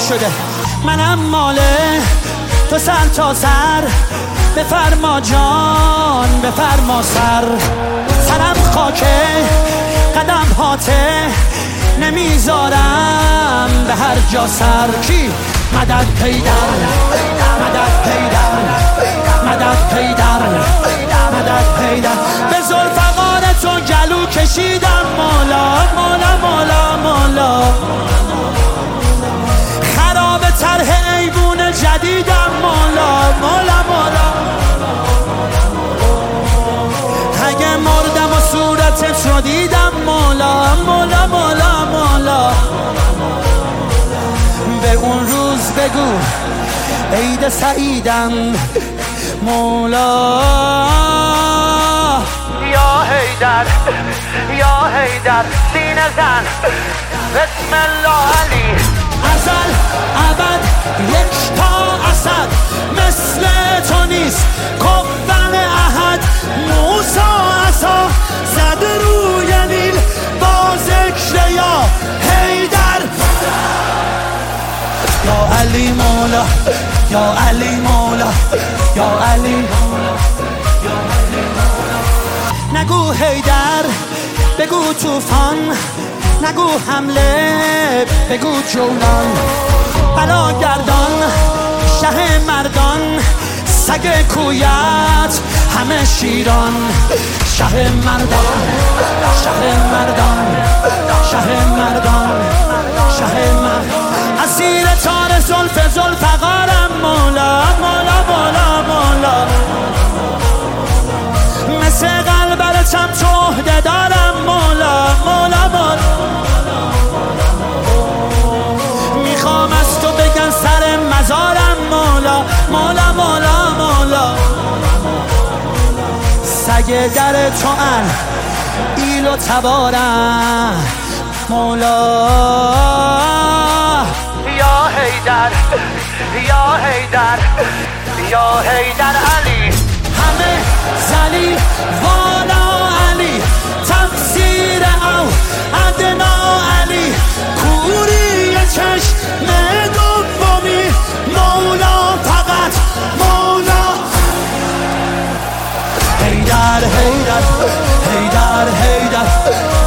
شده. منم ماله تو سر تا سر، بفرما جان بفرما سر. سرم خاکه قدم هاته، نمیذارم به هر جا سر. کی؟ مدد پیدر، مدد پیدر، مدد پیدر، مدد پیدر. به ذوالفقار تو گلو کشیدم مولا مولا مولا مولا. خراب طرح ایوون جدیدم مولا مولا مولا. اگه مردم و صورتت رو دیدم مولا مولا مولا مولا. به اون روز بگو عید سعیدم مولا. یا حیدر یا حیدر سینه زن بسم الله علی. ازل ابد یک تا اسد، مثل تو نیست کفن احد. موسی عصا زد روی نیل با ذکر یا حیدر. یا علی مولا یا علی مولا یا علی مولا. نگو حیدر بگو طوفان، نگو حمله بگو جولان. بلاگردان شه مردان، سگ کویت همه شیران. شه مردان شه مردان شه مردان شه مردان. اسیر تار زلف ذوالفقارم مولا مولا مولا مولا. مثل قلبرتم تو عهده دارم مولا مولا مولا. میخوام از تو بگن سر مزارم مولا مولا مولا مولا. سگ در تو ان ایل و تبارم مولا. یا حیدر یا حیدر یا حیدر علی. همه زلیل والا علی، تفسیر او ادنا علی. کوری چشم دومی مولا فقط مولا. حیدر حیدر حیدر حیدر